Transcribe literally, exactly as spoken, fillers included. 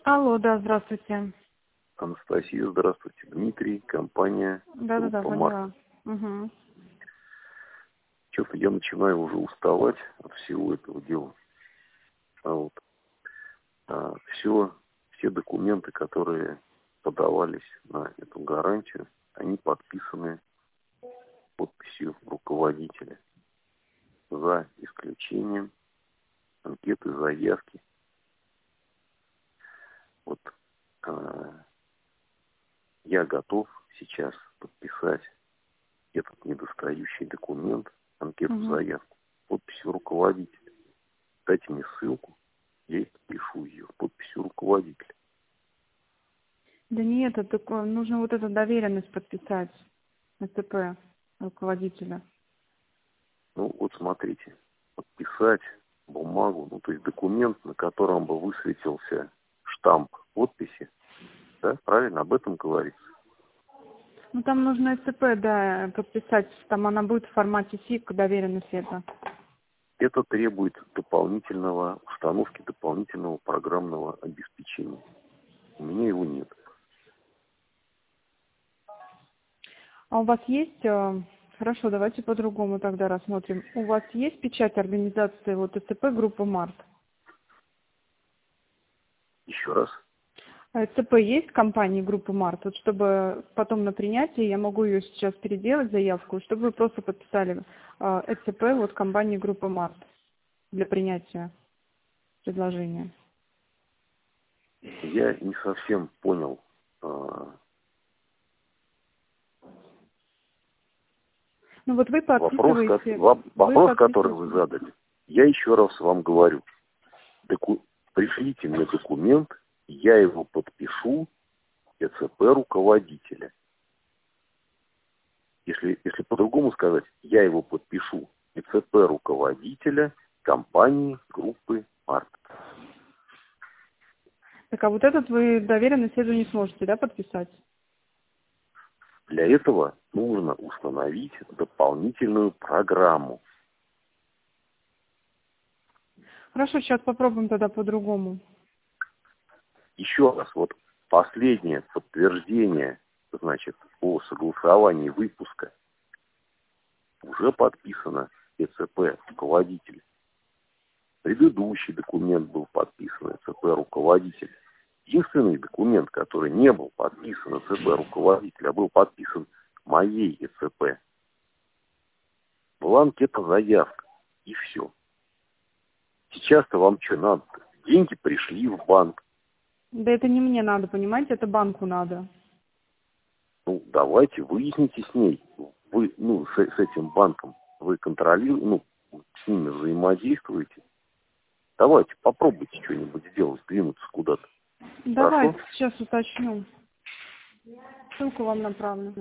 Алло, да, здравствуйте. Анастасия, здравствуйте. Дмитрий, компания Да-да-да, группа Марк. поняла. Угу. Честно, я начинаю уже уставать от всего этого дела. А вот а, все, все документы, которые подавались на эту гарантию, они подписаны подписью руководителя. За исключением анкеты заявки. Вот а, я готов сейчас подписать этот недостающий документ, анкету Угу. заявку, подписью руководителя. Дайте мне ссылку, я и подпишу ее подписью руководителя. Да нет, это такое, нужно вот эту доверенность подписать, СТП руководителя. Ну вот смотрите, подписать бумагу, ну то есть документ, на котором бы высветился штамп подписи, да, правильно, об этом говорится. Ну там нужно СТП, да, подписать, там она будет в формате СИК, доверенность это. Это требует дополнительного, установки дополнительного программного обеспечения. У меня его нет. А у вас есть, э, хорошо, давайте по-другому тогда рассмотрим. У вас есть печать организации вот СТП группы Март? Еще раз. СТП есть компании группы Март? Вот чтобы потом на принятии я могу ее сейчас переделать, заявку, чтобы вы просто подписали э, СТП вот компании группы Март для принятия предложения. Я не совсем понял. а, Ну вот вы Вопрос, ко- подписываете, во- вы вопрос, который вы подписываете. задали, я еще раз вам говорю. Доку- пришлите мне документ, я его подпишу, ЭЦП руководителя. Если, если по-другому сказать, я его подпишу, ЭЦП руководителя компании группы Март. Так а вот этот вы доверенность эту не сможете, да, подписать? Для этого нужно установить дополнительную программу. Хорошо, сейчас попробуем тогда по-другому. Еще раз, вот последнее подтверждение, значит, о согласовании выпуска уже подписано ЭЦП руководитель. Предыдущий документ был подписан ЭЦП руководитель. Единственный документ, который не был подписан ЭЦП руководитель, а был подписан моей ЭЦП, была анкета заявка. И все. Сейчас-то вам что надо? Деньги пришли в банк. Да это не мне надо, понимаете, это банку надо. Ну, давайте выясните с ней. Вы, ну, с, с этим банком вы контролируете, ну, с ними взаимодействуете. Давайте, попробуйте что-нибудь сделать, двинуться куда-то. Хорошо? Давайте сейчас уточню. Ссылку вам направлю.